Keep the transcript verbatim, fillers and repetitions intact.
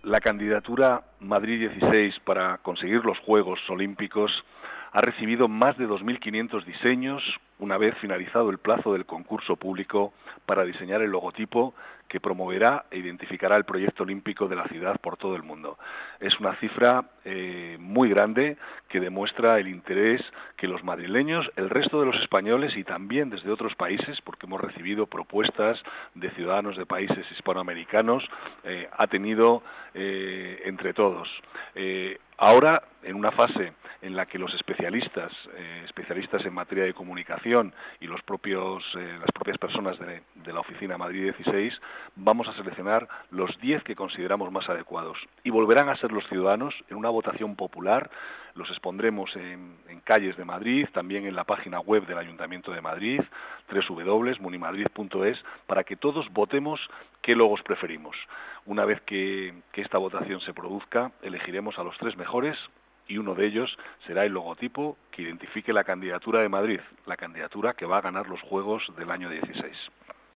La candidatura Madrid dieciséis para conseguir los Juegos Olímpicos ha recibido más de dos mil quinientos diseños una vez finalizado el plazo del concurso público para diseñar el logotipo que promoverá e identificará el proyecto olímpico de la ciudad por todo el mundo. Es una cifra eh, muy grande que demuestra el interés que los madrileños, el resto de los españoles y también desde otros países, porque hemos recibido propuestas de ciudadanos de países hispanoamericanos, eh, ha tenido eh, entre todos. Eh, ahora, en una fase en la que los especialistas, eh, especialistas en materia de comunicación y los propios, eh, las propias personas de, de la oficina Madrid dieciséis, vamos a seleccionar los diez que consideramos más adecuados. Y volverán a ser los ciudadanos en una votación popular. Los expondremos en, en calles de Madrid, también en la página web del Ayuntamiento de Madrid, doble u doble u doble u punto munimadrid punto es, para que todos votemos qué logos preferimos. Una vez que, que esta votación se produzca, elegiremos a los tres mejores, y uno de ellos será el logotipo que identifique la candidatura de Madrid, la candidatura que va a ganar los Juegos del año dieciséis.